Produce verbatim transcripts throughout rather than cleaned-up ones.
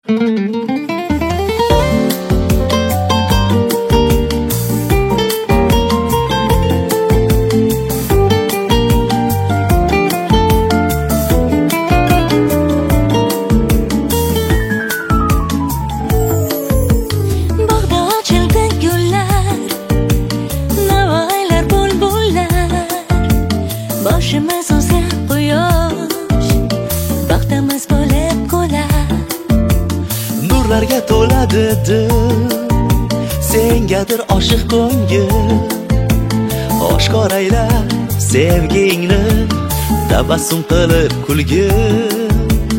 Boshimiz o'zi quyosh, baxtimiz bo'lib qolar. Nurlarga to'ladi dil, sengadir oshiq ko'ngil. Oshkor ayla sevgingni, tabassum qilib kulgin.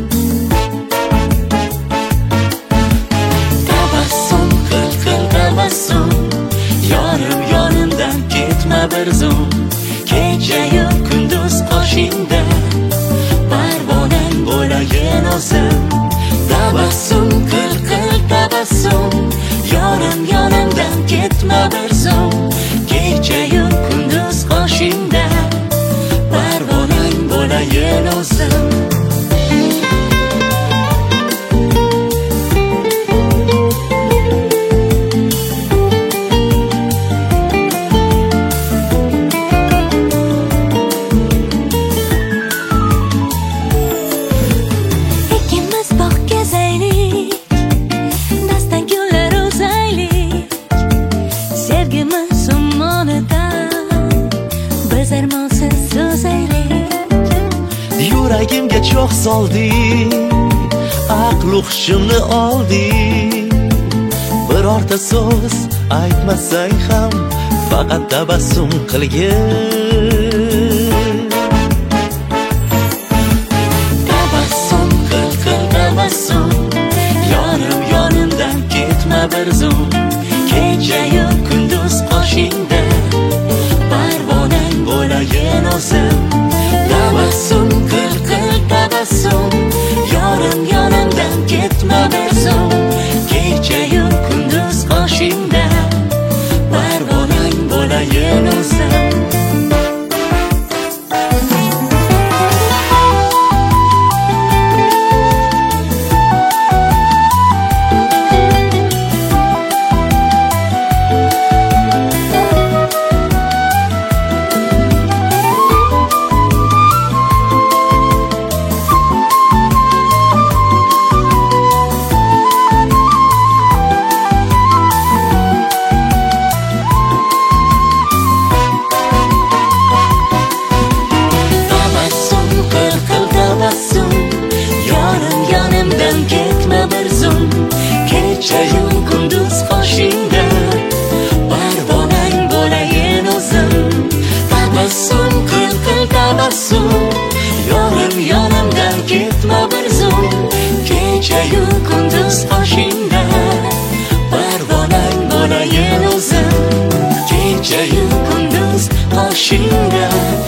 Tabassum qil qil tabassum, yorim yonimdan ketma bir zum. Kecha-yu kunduz qoshingda, parvonang bo'layin o'zim. Tabassum qil qil tabassum, yorim yonimdan ketma bir zum. Kecha-yu kunduz qoshingda, parvonang bo'layin o'zim. Yuragimga cho'g' solding, aql hushimni olding. Birorta so'z aytmasang ham faqat tabassum qilgin. Tabassum qil qil tabassum, yorim yonimdan ketma bir zum. Kecha-yu kunduz qoshingda, parvonang bo'layin o'zim. Tabassum qil qil tabassum, yorim yonimdan ketma bir zum. Kecha-yu kunduz qoshingda, parvonang bo'layin o'zim. Kecha-yu kunduz qoshingda, parvonang bo'layin o'zim. Tabassum qil qil tabassum, yorim yonimdan ketma bir zum. Kecha-yu kunduz qoshingda, parvonang bo'layin o'zim. Kecha-yu kunduz qoshingda.